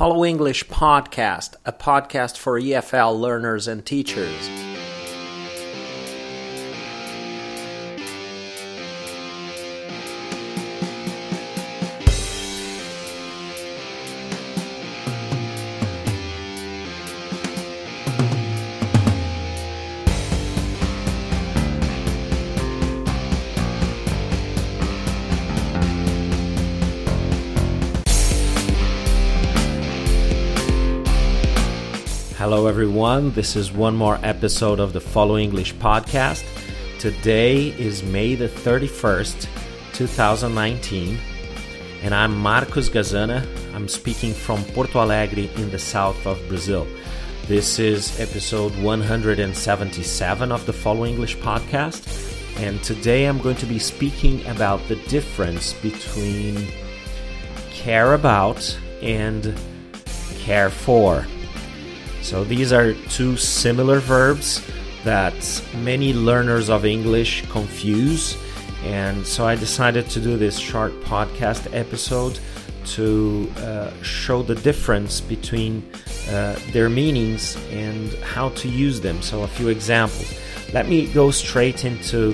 Follow English Podcast, a podcast for EFL learners and teachers. Hello everyone, this is one more episode of the Follow English Podcast. Today is May the 31st, 2019, and I'm Marcos Gazana. I'm speaking from Porto Alegre in the south of Brazil. This is episode 177 of the Follow English Podcast, and today I'm going to be speaking about the difference between care about and care for. So these are two similar verbs that many learners of English confuse, and so I decided to do this short podcast episode to show the difference between their meanings and how to use them. So a few examples. Let me go straight into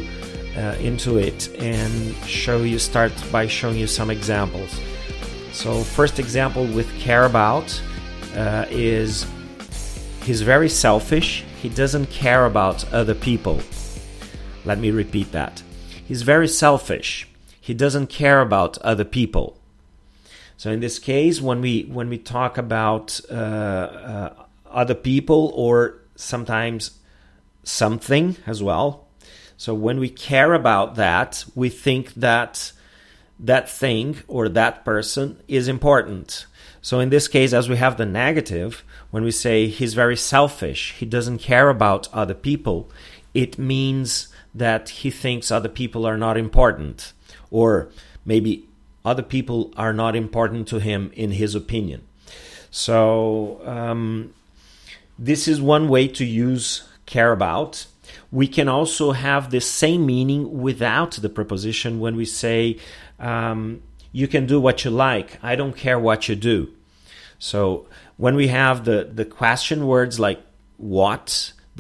it and start by showing you some examples. So first example with care about is he's very selfish. He doesn't care about other people. Let me repeat that. He's very selfish. He doesn't care about other people. So in this case, when we talk about other people or sometimes something as well, so when we care about that, we think that that thing or that person is important. So in this case, as we have the negative, when we say he's very selfish, he doesn't care about other people, it means that he thinks other people are not important, or maybe other people are not important to him in his opinion. So this is one way to use care about. We can also have the same meaning without the preposition when we say you can do what you like. I don't care what you do. So when we have the question words like what, the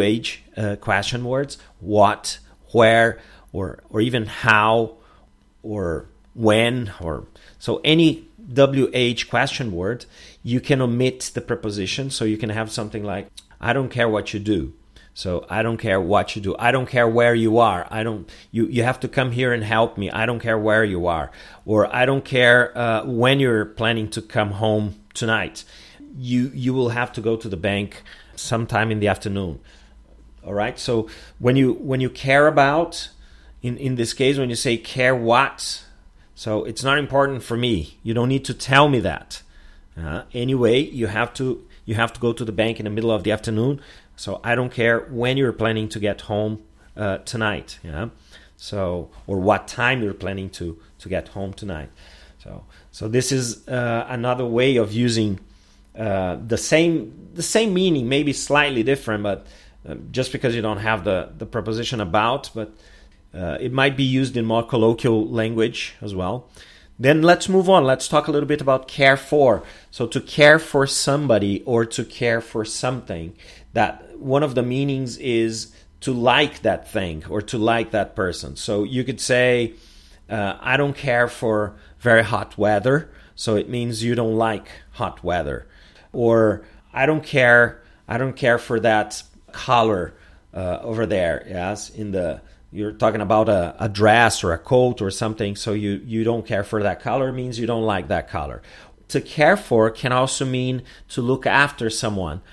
WH question words, what, where, or even how, or when, or so any WH question word, you can omit the preposition. So you can have something like, I don't care what you do. So I don't care what you do. I don't care where you are. You have to come here and help me. I don't care where you are. Or I don't care when you're planning to come home tonight. You will have to go to the bank sometime in the afternoon. All right? So when you care about, in this case, when you say care what, so it's not important for me. You don't need to tell me that. Anyway, you have to go to the bank in the middle of the afternoon. So I don't care when you're planning to get home tonight. Yeah. So or what time you're planning to get home tonight. So this is another way of using the same meaning, maybe slightly different, but just because you don't have the preposition about, but it might be used in more colloquial language as well. Then let's move on. Let's talk a little bit about care for. So to care for somebody or to care for something, that one of the meanings is to like that thing or to like that person. So you could say, I don't care for very hot weather. So it means you don't like hot weather. Or I don't care for that color over there. Yes, you're talking about a dress or a coat or something. So you don't care for that color means you don't like that color. To care for can also mean to look after someone.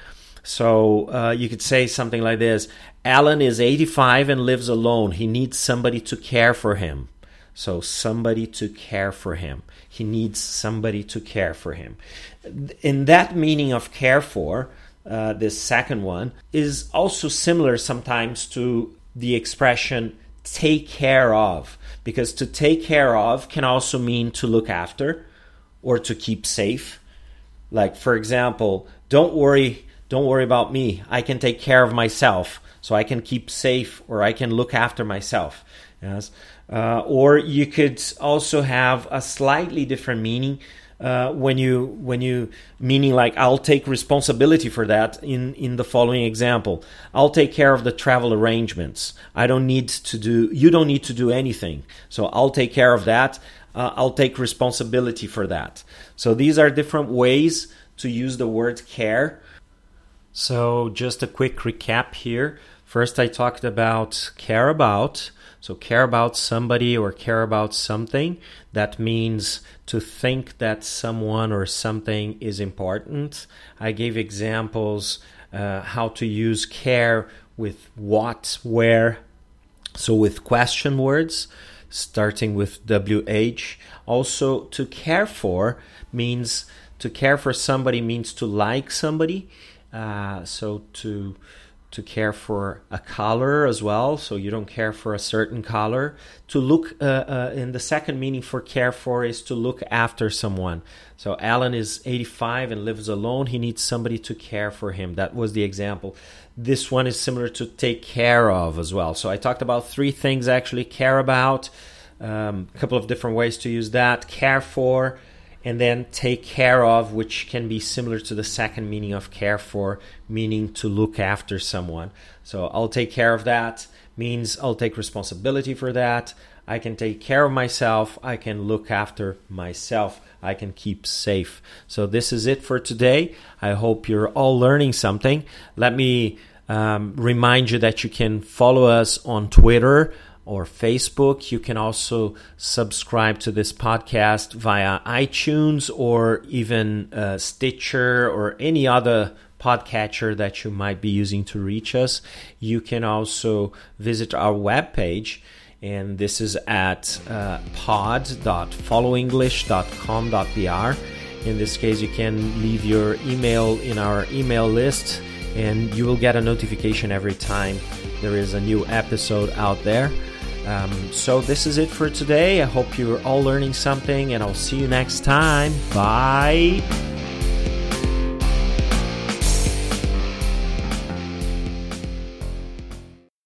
So you could say something like this: Alan is 85 and lives alone. He needs somebody to care for him. So somebody to care for him. He needs somebody to care for him. In that meaning of care for, this second one is also similar sometimes to the expression take care of, because to take care of can also mean to look after or to keep safe. Like, for example, don't worry about me. I can take care of myself, so I can keep safe or I can look after myself. Yes. Or you could also have a slightly different meaning when you meaning like I'll take responsibility for that in the following example. I'll take care of the travel arrangements. You don't need to do anything. So I'll take care of that. I'll take responsibility for that. So these are different ways to use the word care. So just a quick recap here. First, I talked about care about. So care about somebody or care about something. That means to think that someone or something is important. I gave examples how to use care with what, where. So with question words, starting with WH. Also, to care for somebody means to like somebody. So to care for a color as well, so you don't care for a certain color. To look, in the second meaning for care for is to look after someone. So Alan is 85 and lives alone. He needs somebody to care for him. That was the example. This one is similar to take care of as well. So I talked about three things actually: care about, a couple of different ways to use that, care for, and then take care of, which can be similar to the second meaning of care for, meaning to look after someone. So I'll take care of that means I'll take responsibility for that. I can take care of myself. I can look after myself. I can keep safe. So this is it for today. I hope you're all learning something. Let me remind you that you can follow us on Twitter or Facebook. You can also subscribe to this podcast via iTunes or even Stitcher or any other podcatcher that you might be using to reach us. You can also visit our webpage, and this is at pod.followenglish.com.br. In this case, you can leave your email in our email list, and you will get a notification every time there is a new episode out there. So this is it for today. I hope you're all learning something, and I'll see you next time. Bye.